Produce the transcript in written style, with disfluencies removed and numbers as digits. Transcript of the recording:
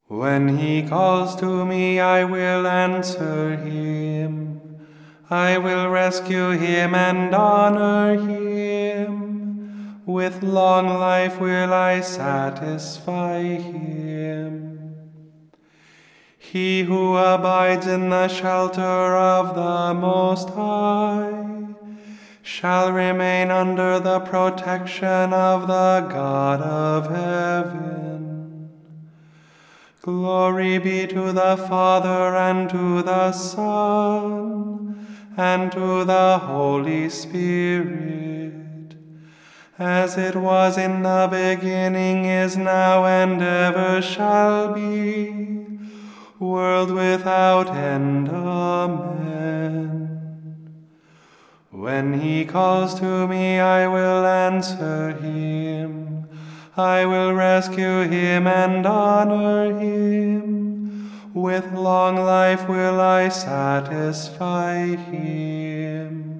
When he calls to me, I will answer him. I will rescue him and honor him. With long life will I satisfy him. He who abides in the shelter of the Most High shall remain under the protection of the God of heaven. Glory be to the Father, and to the Son, and to the Holy Spirit, as it was in the beginning, is now, and ever shall be, world without end. Amen. When he calls to me, I will answer him. I will rescue him and honor him. With long life will I satisfy him.